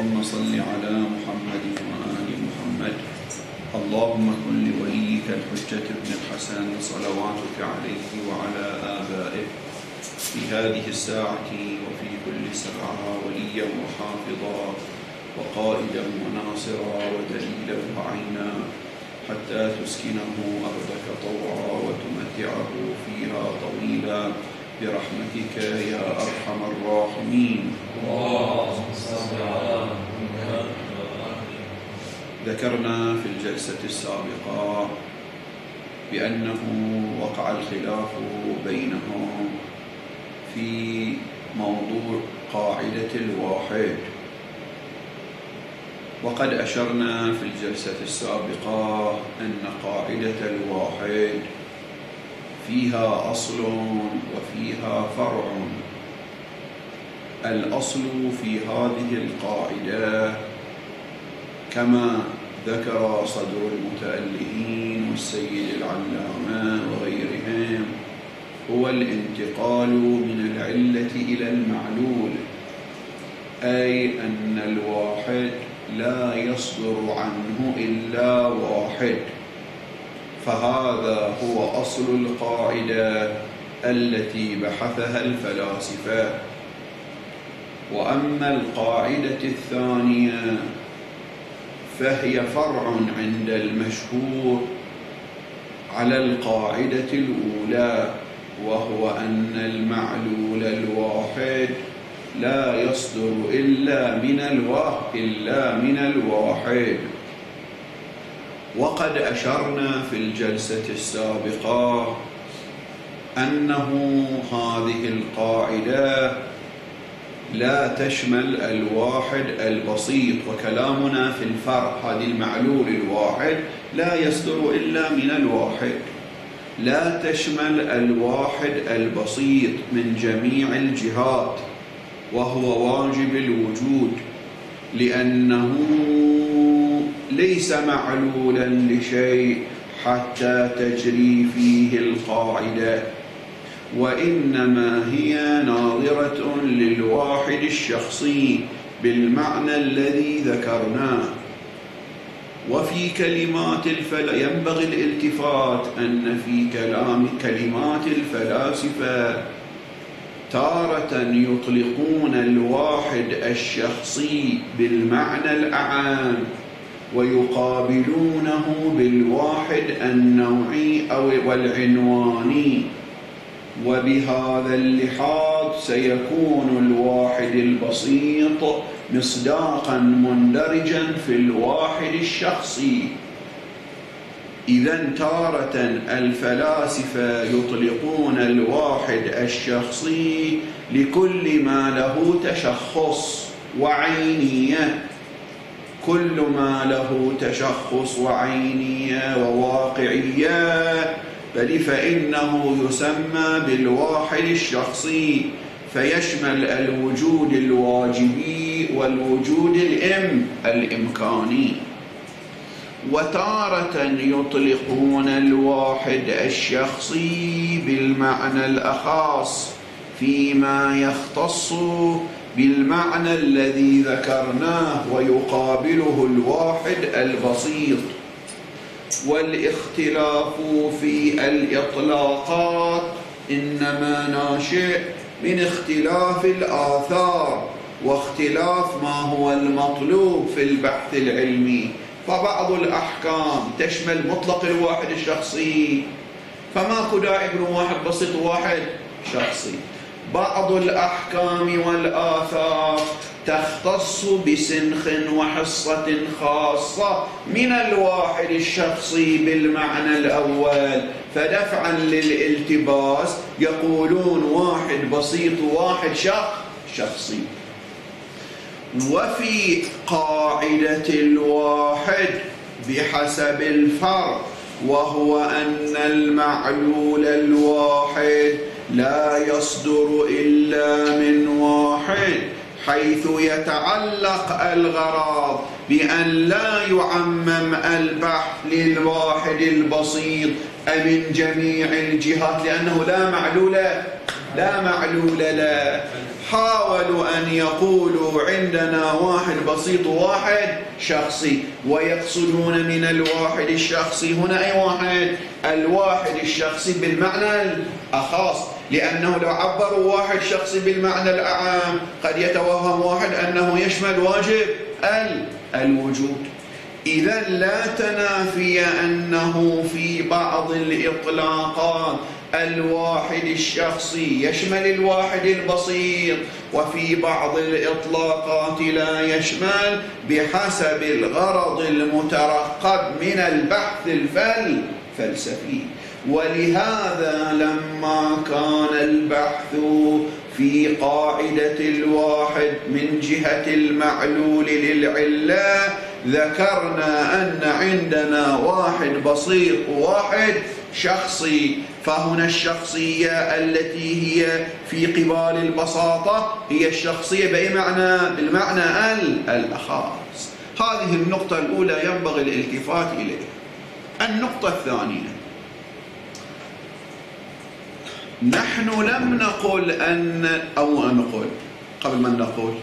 اللهم صل على محمد وآل محمد. اللهم كن لوليك الحجة ابن الحسن صلواتك عليه وعلى آبائه في هذه الساعة وفي كل ساعة وليا وحافظا وقائدا وناصرا ودليلا وعينا حتى تسكنه أرضك طوعا وتمتعه فيها طويلا برحمتك يا أرحم الراحمين. اللهم صل على محمد. ذكرنا في الجلسة السابقة بأنه وقع الخلاف بينهم في موضوع قاعدة الواحد، وقد أشرنا في الجلسة السابقة أن قاعدة الواحد فيها أصل وفيها فرع. الأصل في هذه القاعدة كما ذكر صدر المتألهين والسيد العلامة وغيرهم هو الانتقال من العلة إلى المعلول، أي أن الواحد لا يصدر عنه إلا واحد، فهذا هو أصل القاعدة التي بحثها الفلاسفة. وأما القاعدة الثانية فهي فرع عند المشهور على القاعدة الأولى، وهو أن المعلول الواحد لا يصدر إلا من الواحد. وقد أشرنا في الجلسة السابقة أنه هذه القاعدة لا تشمل الواحد البسيط، وكلامنا في الفرع هذه المعلول الواحد لا يصدر إلا من الواحد، لا تشمل الواحد البسيط من جميع الجهات، وهو واجب الوجود، لأنه ليس معلولا لشيء حتى تجري فيه القاعدة، وإنما هي ناظرة للواحد الشخصي بالمعنى الذي ذكرناه. وفي كلمات ينبغي الالتفات أن في كلمات الفلاسفة تارة يطلقون الواحد الشخصي بالمعنى الأعام ويقابلونه بالواحد النوعي أو والعنواني، وبهذا اللحاظ سيكون الواحد البسيط مصداقا مندرجا في الواحد الشخصي. إذن تارة الفلاسفة يطلقون الواحد الشخصي لكل ما له تشخص وعينية، كل ما له تشخص وعينية وواقعية بل فإنه يسمى بالواحد الشخصي، فيشمل الوجود الواجبي والوجود الإمكاني. وتارة يطلقون الواحد الشخصي بالمعنى الأخص فيما يختص بالمعنى الذي ذكرناه ويقابله الواحد البسيط. والاختلاف في الإطلاقات إنما ناشئ من اختلاف الآثار واختلاف ما هو المطلوب في البحث العلمي. فبعض الأحكام تشمل مطلق الواحد الشخصي، فماكو داعي واحد بسيط واحد شخصي. بعض الأحكام والآثار تختص بسنخ وحصة خاصة من الواحد الشخصي بالمعنى الأول، فدفعا للالتباس يقولون واحد بسيط وواحد شخصي. وفي قاعدة الواحد بحسب الفرع، وهو أن المعلول الواحد لا يصدر إلا من واحد، حيث يتعلق الغرض بأن لا يعمم البحث للواحد البسيط من جميع الجهات، لأنه لا معلول لا معلول له. حاولوا أن يقولوا عندنا واحد بسيط وواحد شخصي، ويقصدون من الواحد الشخصي هنا أي واحد؟ الواحد الشخصي بالمعنى الأخص، لأنه لو عبروا واحد شخصي بالمعنى الأعام قد يتوهم واحد أنه يشمل واجب الوجود. إذا لا تنافي أنه في بعض الإطلاقات الواحد الشخصي يشمل الواحد البسيط، وفي بعض الإطلاقات لا يشمل بحسب الغرض المترقب من البحث الفلسفي. ولهذا لما كان البحث في قاعدة الواحد من جهة المعلول للعلة ذكرنا أن عندنا واحد بسيط وواحد شخصي، فهنا الشخصية التي هي في قبال البساطة هي الشخصية بأي معنى؟ بالمعنى الأخص. هذه النقطة الأولى ينبغي الالتفات إليها. النقطة الثانية، نحن لم نقل قبل ما نقول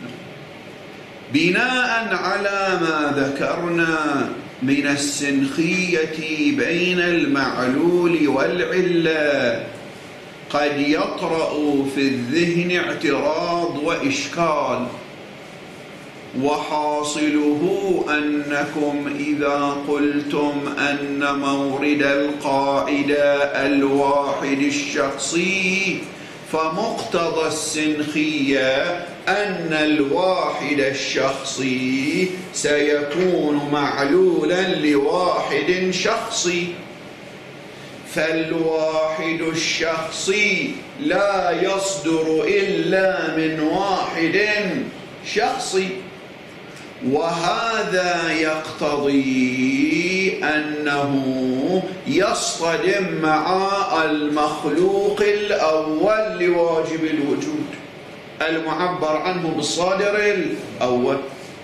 بناء على ما ذكرنا من السنخية بين المعلول والعلة قد يطرأ في الذهن اعتراض وإشكال، وحاصله أنكم إذا قلتم أن مورد القاعدة الواحد الشخصي فمقتضى السنخية أن الواحد الشخصي سيكون معلولا لواحد شخصي، فالواحد الشخصي لا يصدر إلا من واحد شخصي، وهذا يقتضي أنه يصطدم مع المخلوق الأول لواجب الوجود المعبر عنه بالصادر الأول.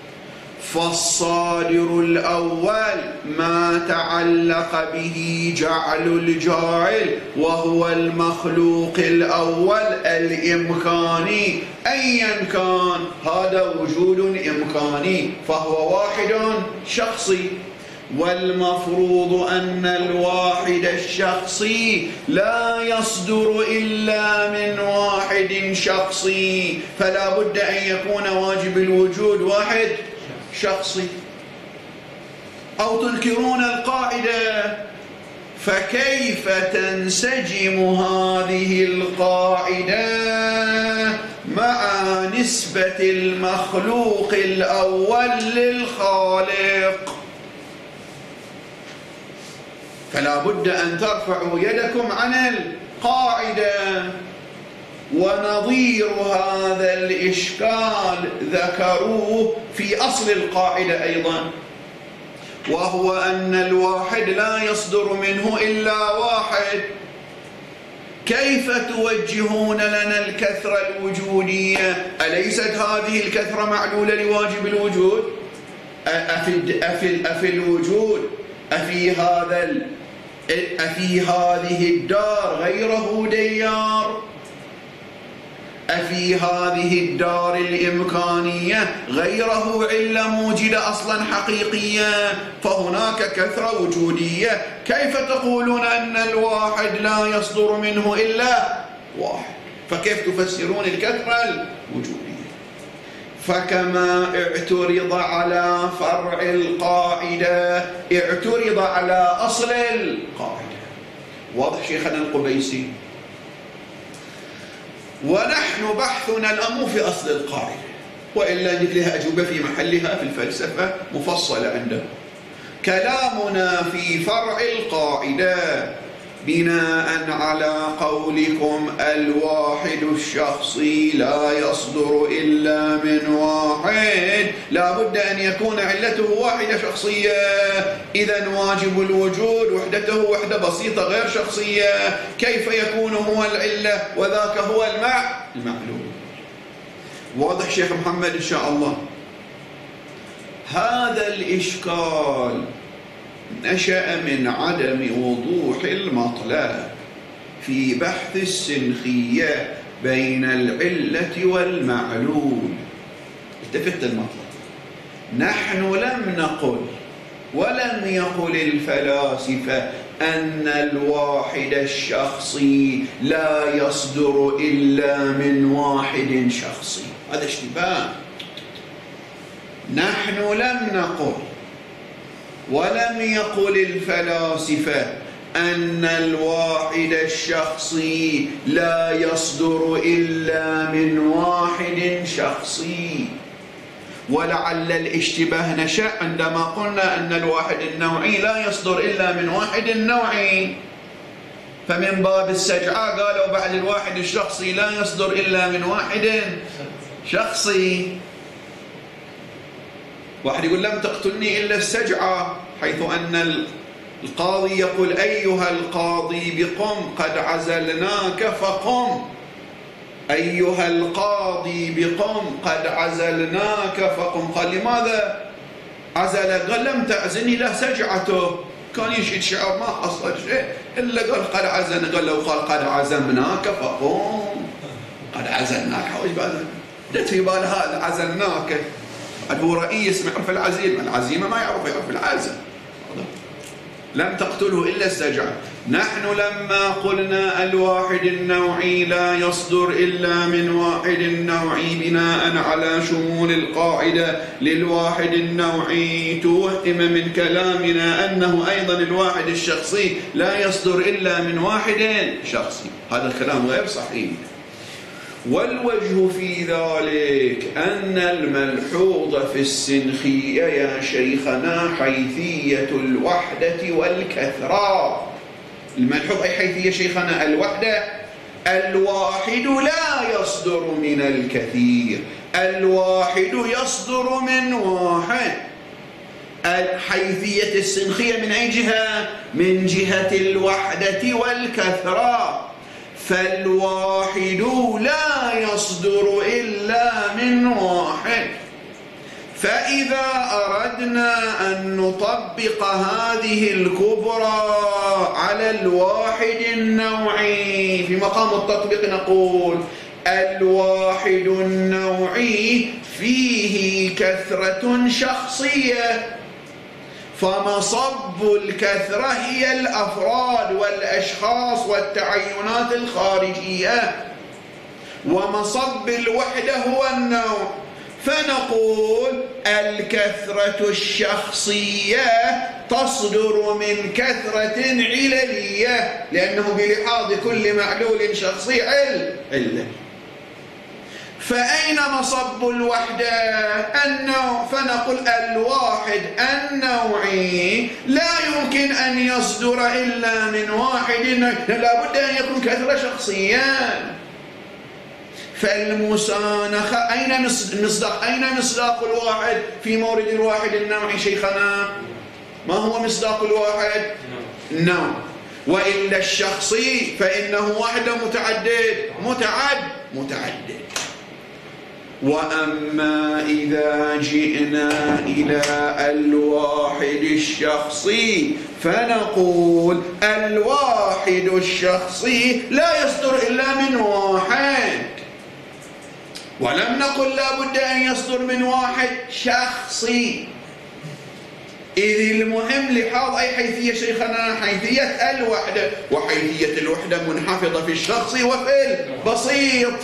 فالصادر الأول ما تعلق به جعل الجاعل، وهو المخلوق الأول الإمكاني أيا كان، هذا وجود إمكاني فهو واحد شخصي. والمفروض أن الواحد الشخصي لا يصدر إلا من واحد شخصي، فلا بد أن يكون واجب الوجود واحد شخصي. أو تنكرون القاعدة؟ فكيف تنسجم هذه القاعدة مع نسبة المخلوق الأول للخالق؟ فلا بد أن ترفعوا يدكم عن القاعدة. ونظير هذا الإشكال ذكروه في أصل القاعدة أيضا، وهو أن الواحد لا يصدر منه إلا واحد. كيف توجهون لنا الكثرة الوجودية؟ أليست هذه الكثرة معلولة لواجب الوجود؟ أفي الوجود أفي هذه الدار غيره ديار؟ أفي هذه الدار الإمكانية غيره علة موجدة أصلا حقيقية؟ فهناك كثرة وجودية. كيف تقولون أن الواحد لا يصدر منه إلا واحد؟ فكيف تفسرون الكثرة الوجودية؟ فكما اعترض على فرع القاعدة اعترض على أصل القاعدة. واضح شيخنا القبيسي؟ ونحن بحثنا الأمر في أصل القاعدة، وإلا نجد لها أجوبة في محلها في الفلسفة مفصلة عنده. كلامنا في فرع القاعدة بناء على قولكم الواحد الشخصي لا يصدر إلا من واحد، لا بد أن يكون علته واحدة شخصية. إذن واجب الوجود وحدته وحدة بسيطة غير شخصية، كيف يكون هو العلة وذاك هو المعلوم؟ واضح شيخ محمد إن شاء الله؟ هذا الإشكال نشأ من عدم وضوح المطلب، في بحث السنخية بين العلة والمعلول. التفت المطلب، نحن لم نقل ولم يقل الفلاسفة أن الواحد الشخصي لا يصدر إلا من واحد شخصي، هذا اشتباه. نحن لم نقل ولم يقل الفلاسفة أن الواحد الشخصي لا يصدر إلا من واحد شخصي. ولعل الاشتباه نشأ عندما قلنا أن الواحد النوعي لا يصدر إلا من واحد نوعي، فمن باب السجعة قالوا بعد الواحد الشخصي لا يصدر إلا من واحد شخصي. واحد يقول لم تقتلني إلا السجعة، حيث أن القاضي يقول أيها القاضي بقم قد عزلناك فقم، أيها القاضي بقم قد عزلناك فقم. قال لماذا عزل؟ قال لم تعزني، له سجعته، كان يشهد شعر ما حصل شيء إلا قال قد عزلنا. قال لو قال قد عزمناك فقم، قد عزلناك، حوش بالك جت في بال هذا عزلناك، هو رئيس ما يعرف العزيمة، العزيمة ما يعرف العازم. لم تقتله إلا السجعة. نحن لما قلنا الواحد النوعي لا يصدر إلا من واحد نوعي بناء على شمول القاعدة للواحد النوعي، توهم من كلامنا أنه أيضا الواحد الشخصي لا يصدر إلا من واحد شخصي. هذا الكلام غير صحيح. والوجه في ذلك أن الملحوظ في السنخية يا شيخنا حيثية الوحدة والكثرة. الملحوظ أي حيثية شيخنا؟ الوحدة. الواحد لا يصدر من الكثير، الواحد يصدر من واحد. حيثية السنخية من أي جهة؟ من جهة الوحدة والكثرة. فالواحد لا يصدر إلا من واحد. فإذا أردنا أن نطبق هذه الكبرى على الواحد النوعي في مقام التطبيق نقول الواحد النوعي فيه كثرة شخصية، فمصب الكثرة هي الأفراد والأشخاص والتعينات الخارجية، ومصب الوحدة هو النوع. فنقول الكثرة الشخصية تصدر من كثرة عللية، لأنه بلحاظ كل معلول شخصي علة. فأين مصب الوحدة؟ النوع. فنقول الواحد النوعي لا يمكن أن يصدر إلا من واحد، لا بد أن يكون كثرة شخصيان. فالمسانخة أين مصداق الواحد في مورد الواحد النوعي شيخنا؟ ما هو مصداق الواحد؟ النوع. وإلا الشخصي فإنه واحد متعدد. وأما إذا جئنا إلى الواحد الشخصي فنقول الواحد الشخصي لا يصدر إلا من واحد، ولم نقل لا بد أن يصدر من واحد شخصي. إذ المهم لحاظ أي حيثية شيخنا؟ حيثية الوحدة، وحيثية الوحدة منحفظة في الشخص وفي البسيط.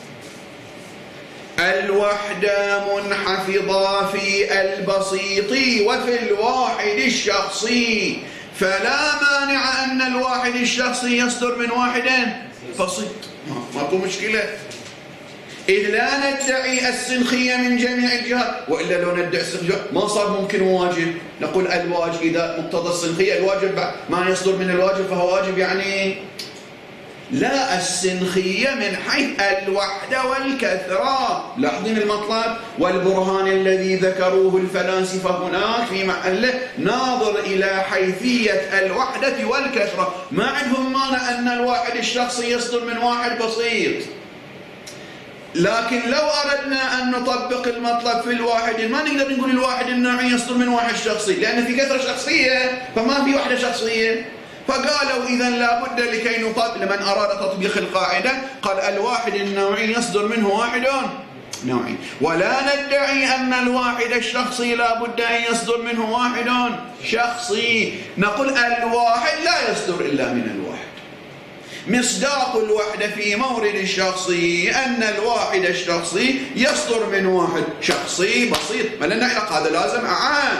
الوحدة منحفظة في البسيط وفي الواحد الشخصي، فلا مانع أن الواحد الشخصي يصدر من واحد بسيط، ماكو مشكلة. إذ لا ندعي السنخية من جميع الجهات، وإلا لو ندعي السنخية ما صار ممكن واجب. نقول الواجب إذا مقتضى السنخية الواجب ما يصدر من الواجب فهو واجب، يعني لا، السنخية من حيث الوحدة والكثرة. لاحظين المطلب. والبرهان الذي ذكروه الفلاسفة هناك في محله ناظر إلى حيثية الوحدة والكثرة. ما عندهم مانع أن الواحد الشخصي يصدر من واحد بسيط، لكن لو أردنا أن نطبق المطلب في الواحد ما نقدر نقول الواحد النوعي يصدر من واحد شخصي، لأن في كثرة شخصية فما في وحدة شخصية. فقالوا إذا لابد لكي نطبق لمن أراد تطبيق القاعدة قال الواحد النوعي يصدر منه واحد نوعي، ولا ندعي أن الواحد الشخصي لابد أن يصدر منه واحد شخصي، نقول الواحد لا يصدر إلا من الواحد. مصداق الوحدة في مورد الشخصي أن الواحد الشخصي يصدر من واحد شخصي بسيط، ما لنا علاقة، هذا لازم أعان.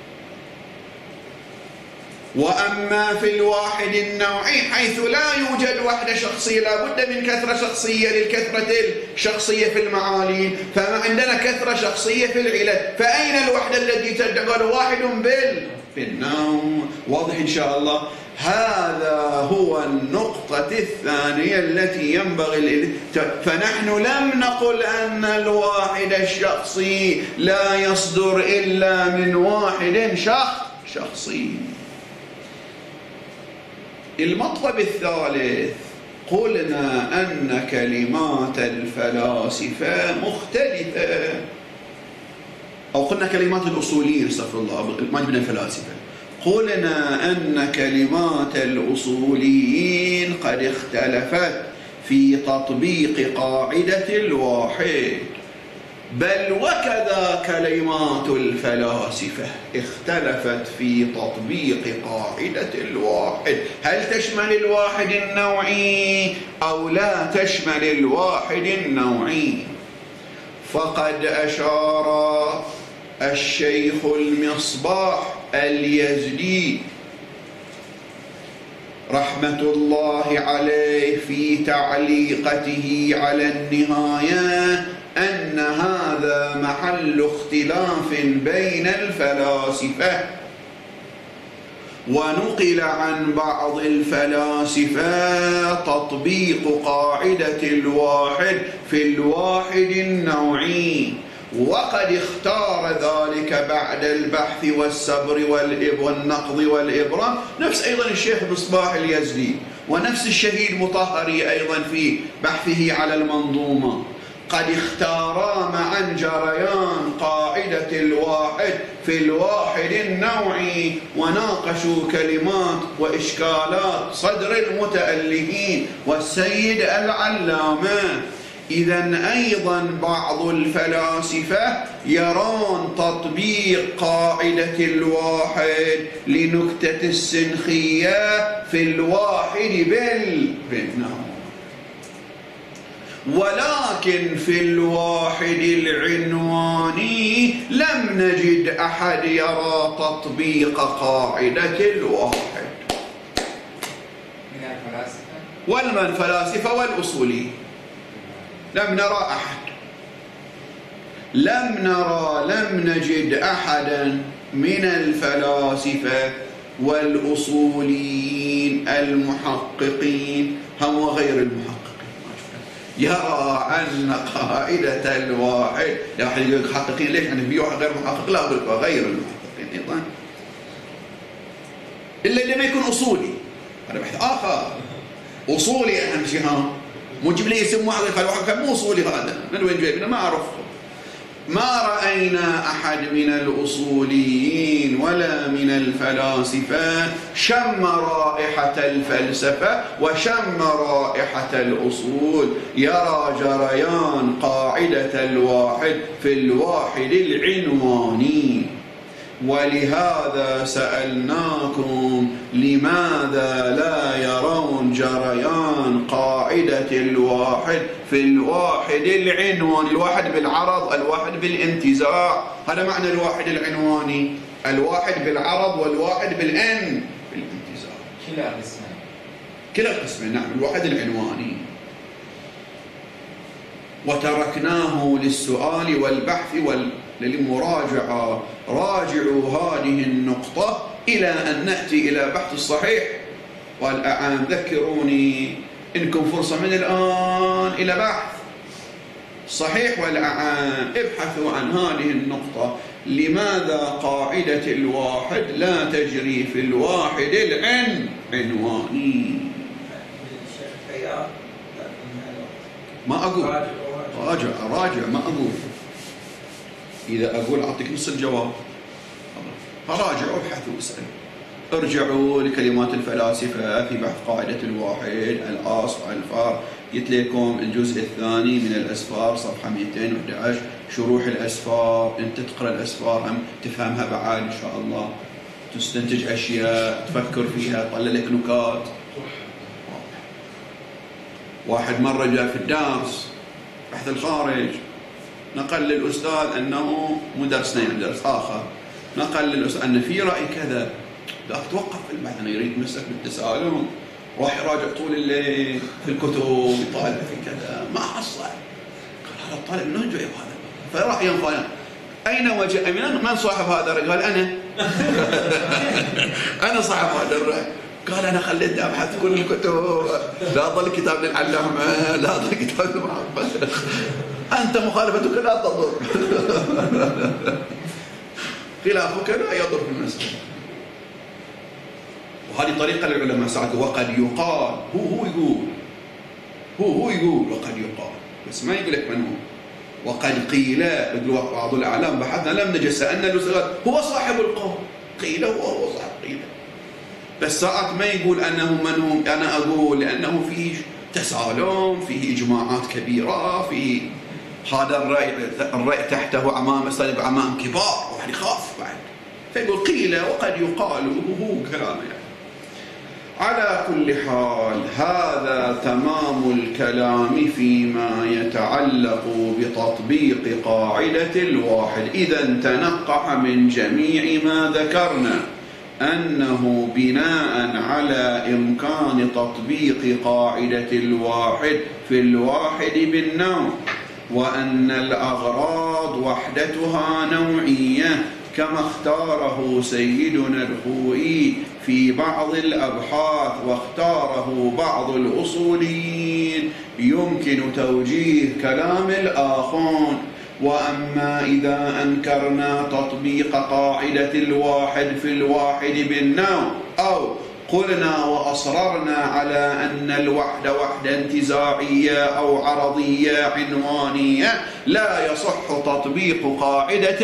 وأما في الواحد النوعي حيث لا يوجد وحدة شخصية لابد من كثرة شخصية للكثرة الشخصية في المعالين، فما عندنا كثرة شخصية في العلل، فأين الوحدة التي تدخل واحد بالنوع؟ واضح إن شاء الله. هذا هو النقطة الثانية التي ينبغي فنحن لم نقل أن الواحد الشخصي لا يصدر إلا من واحد شخصي. المطلب الثالث قلنا أن كلمات الفلاسفة مختلفة، أو قلنا كلمات الأصوليين، استغفر الله، ما جبنا الفلاسفة. قلنا أن كلمات الأصوليين قد اختلفت في تطبيق قاعدة الواحد، بل وكذا كلمات الفلاسفة اختلفت في تطبيق قاعدة الواحد، هل تشمل الواحد النوعي أو لا تشمل الواحد النوعي. فقد أشار الشيخ المصباح اليزدي رحمة الله عليه في تعليقته على النهاية أن هذا محل اختلاف بين الفلاسفة، ونقل عن بعض الفلاسفة تطبيق قاعدة الواحد في الواحد النوعي، وقد اختار ذلك بعد البحث والسبر والنقض والإبرام، نفس أيضا الشيخ مصباح اليزدي ونفس الشهيد مطهري أيضا في بحثه على المنظومة، قد اختارا معا جريان قاعدة الواحد في الواحد النوعي، وناقشوا كلمات وإشكالات صدر المتألهين والسيد العلامة. إذن أيضا بعض الفلاسفة يرون تطبيق قاعدة الواحد لنكتة السنخية في الواحد بالنوع، ولكن في الواحد العنواني لم نجد أحد يرى تطبيق قاعدة الواحد من الفلاسفة والأصوليين، لم نرى أحد، لم نجد أحدا من الفلاسفة والأصوليين المحققين هم وغير المحققين يرى أن قاعدة الواحد، لا أحد يقول محققين ليش؟ يعني في واحد غير محقق، لا أقول غير المحققين أيضا، إلا اللي ما يكون أصولي، هذا بحث آخر. أصولي أهم شيء، مو تجيب لي اسم واحد يقول واحد مو أصولي، هذا من وين جايبنا؟ ما أعرفه. ما رأينا أحد من الأصوليين ولا من الفلاسفة شم رائحة الفلسفة وشم رائحة الأصول، يرى جريان قاعدة الواحد في الواحد العنواني. ولهذا سألناكم لماذا لا يرون جريان قاعدة الواحد في الواحد العنواني، الواحد بالعرض الواحد بالانتزاع، هذا معنى الواحد العنواني، الواحد بالعرض والواحد بالانتزاع، كلا القسمين نعم، الواحد العنواني. وتركناه للسؤال والبحث للمراجعة، راجعوا هذه النقطة إلى أن نأتي إلى بحث الصحيح والأعان. ذكروني إنكم فرصة من الآن إلى بحث الصحيح والأعان، ابحثوا عن هذه النقطة، لماذا قاعدة الواحد لا تجري في الواحد العنواني. ما أقول راجع ما أقول، إذا أقول أعطيك نص الجواب، فراجع وابحث واسأل. ارجعوا لكلمات الفلاسفة في بحث قاعدة الواحد، الأصل، الفار، قلت لكم الجزء الثاني من الأسفار صفحة 211، شروح الأسفار. أنت تقرأ الأسفار هم تفهمها بعد إن شاء الله، تستنتج أشياء، تفكر فيها، تطلع لك نكات. واحد مرة جاء في الدرس بحث الخارج، نقل للأستاذ أنه مو درسنا يعني درس آخر، نقل للأستاذ أن في رأي كذا، لا توقف في البحث، أنا يريد يتمسك بالتسالم، راح يراجع طول الليل في الكتب، يطالع في كذا، ما حصل. قال هذا الطالب من وين جايب هذا؟ فراح ينفع أين وجه من صاحب هذا الرأي؟ قال أنا. أنا صاحب هذا الرأي. قال أنا خليت أبحث كل الكتب، لا ضل كتاب للعلامة، لا ضل كتاب للمحمد، أنت مخالفتك لا تضر. خلافك لا يضر في المسألة. وهذه طريقة للعلماء ساعات. وقد يقال، هو يقول وقد يقال، بس ما يقول لك من هو. وقد قيل، يقول بعض الأعلام بحثنا لم نجد سألنا الأستاذ هو صاحب القول، قيل هو صاحب قيل، بس ساعات ما يقول أنه من هو. أنا أقول لأنه فيه تسالم، فيه إجماعات كبيرة، فيه هذا الرأي تحته عمام كبار، وواحد يخاف بعد، فيقول قيل وقد يقال، هو كلامه يعني. على كل حال هذا تمام الكلام فيما يتعلق بتطبيق قاعدة الواحد. إذا تنقح من جميع ما ذكرنا أنه بناء على إمكان تطبيق قاعدة الواحد في الواحد بالنوع، وأن الأغراض وحدتها نوعية كما اختاره سيدنا الخوئي في بعض الأبحاث واختاره بعض الأصوليين، يمكن توجيه كلام الآخرون. وأما إذا أنكرنا تطبيق قاعدة الواحد في الواحد بالنوع، أو قلنا وأصررنا على أن الوحدة وحدة انتزاعية أو عرضية عنوانية، لا يصح تطبيق قاعدة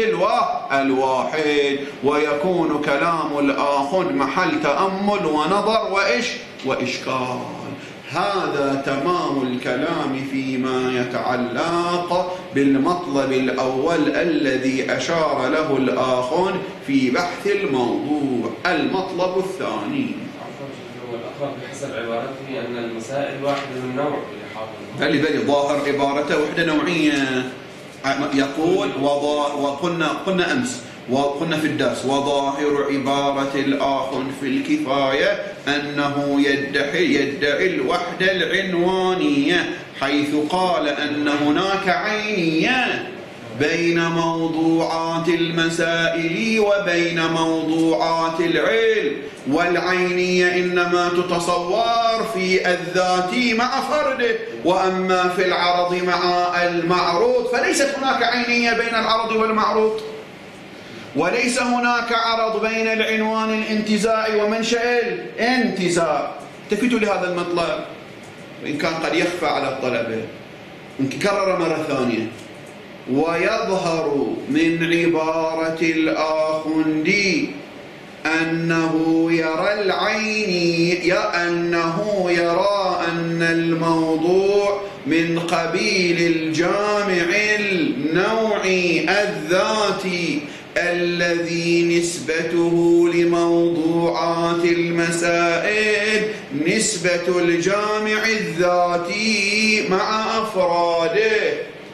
الواحد، ويكون كلام الآخر محل تأمل ونظر وإشكال. هذا تمام الكلام فيما يتعلق بالمطلب الأول الذي أشار له الآخر في بحث الموضوع. المطلب الثاني، والأقرب بحسب عبارته أن المسائل واحدة من نوع بل ظاهر عبارته وحدة نوعية. يقول وقلنا أمس وقلنا في الدرس وظاهر عبارة الآخر في الكفاية أنه يدعي الوحدة العنوانية، حيث قال أن هناك عينية بين موضوعات المسائل وبين موضوعات العلم، والعينية إنما تتصور في الذات مع فرده، وأما في العرض مع المعروض فليست هناك عينية بين العرض والمعروض، وليس هناك عرض بين العنوان الانتزاعي ومنشأ الانتزاع. التفتوا لهذا المطلب، وإن كان قد يخفى على الطلبة، نكرر مرة ثانية. ويظهر من عبارة الآخندي أنه يرى أن الموضوع من قبيل الجامع النوعي الذاتي الذي نسبته لموضوعات المسائل نسبة الجامع الذاتي مع أفراده،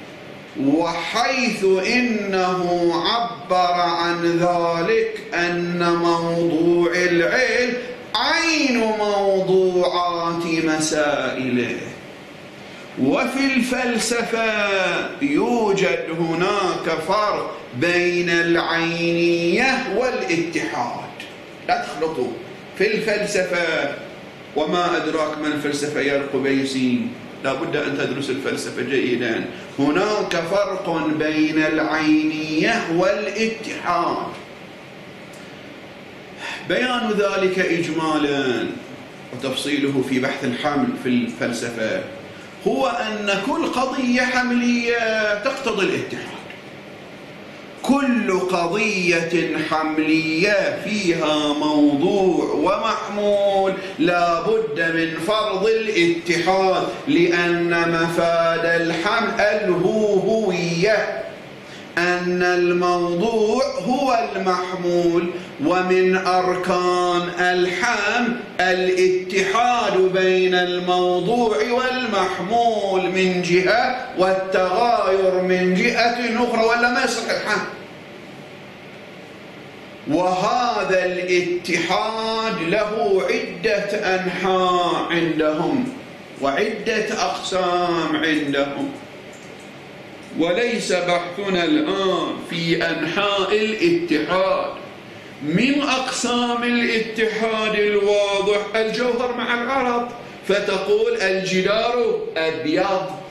وحيث إنه عبر عن ذلك أن موضوع العلم عين موضوعات مسائله. وفي الفلسفة يوجد هناك فرق بين العينية والاتحاد، لا تخلطوا. في الفلسفة، وما أدراك ما الفلسفة يا القبيسي، لا بد أن تدرس الفلسفة جيدا. هناك فرق بين العينية والاتحاد. بيان ذلك إجمالا وتفصيله في بحث الحمل في الفلسفة هو أن كل قضية حملية تقتضي الاتحاد. كل كل قضية حملية فيها موضوع ومحمول لا بد من فرض الاتحاد، لأن مفاد الحمل الهوية، أن الموضوع هو المحمول، ومن أركان الحمل الاتحاد بين الموضوع والمحمول من جهة والتغاير من جهة أخرى، ولا ما يصح الحمل. وهذا الاتحاد له عدة أنحاء عندهم وعدة أقسام عندهم، وليس بحثنا الآن في أنحاء الاتحاد. من أقسام الاتحاد الواضح الجوهر مع العرض، فتقول الجدار أبيض